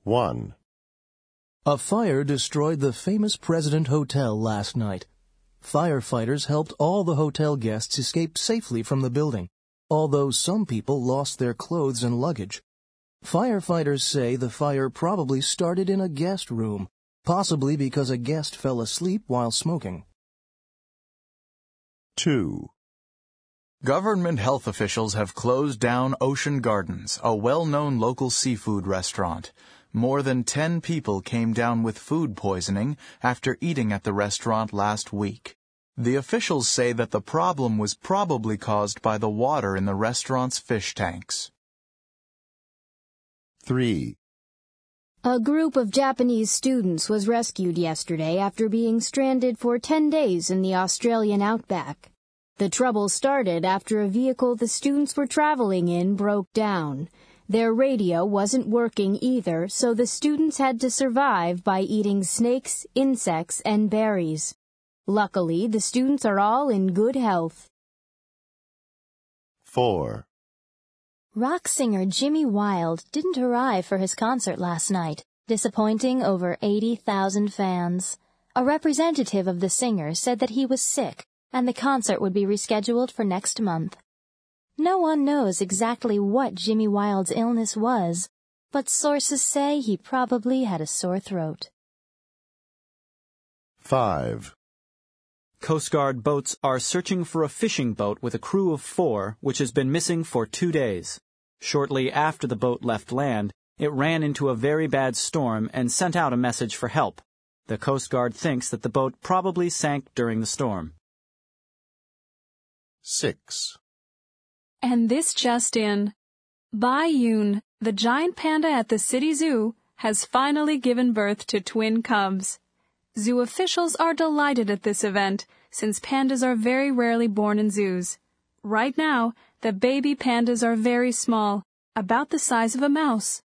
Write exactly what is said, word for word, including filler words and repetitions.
one. A fire destroyed the famous President Hotel last night. Firefighters helped all the hotel guests escape safely from the building, although some people lost their clothes and luggage. Firefighters say the fire probably started in a guest room, possibly because a guest fell asleep while smoking. two. Government health officials have closed down Ocean Gardens, a well-known local seafood restaurant. More than ten people came down with food poisoning after eating at the restaurant last week. The officials say that the problem was probably caused by the water in the restaurant's fish tanks. three. A group of Japanese students was rescued yesterday after being stranded for ten days in the Australian outback. The trouble started after a vehicle the students were traveling in broke down. Their radio wasn't working either, so the students had to survive by eating snakes, insects, and berries. Luckily, the students are all in good health. four. Rock singer Jimmy Wild didn't arrive for his concert last night, disappointing over eighty thousand fans. A representative of the singer said that he was sick, and the concert would be rescheduled for next month. No one knows exactly what Jimmy Wild's illness was, but sources say he probably had a sore throat. five. Coast Guard boats are searching for a fishing boat with a crew of four, which has been missing for two days. Shortly after the boat left land, it ran into a very bad storm and sent out a message for help. The Coast Guard thinks that the boat probably sank during the storm. six. And this just in. Bai Yun, the giant panda at the city zoo, has finally given birth to twin cubs. Zoo officials are delighted at this event, since pandas are very rarely born in zoos. Right now, the baby pandas are very small, about the size of a mouse.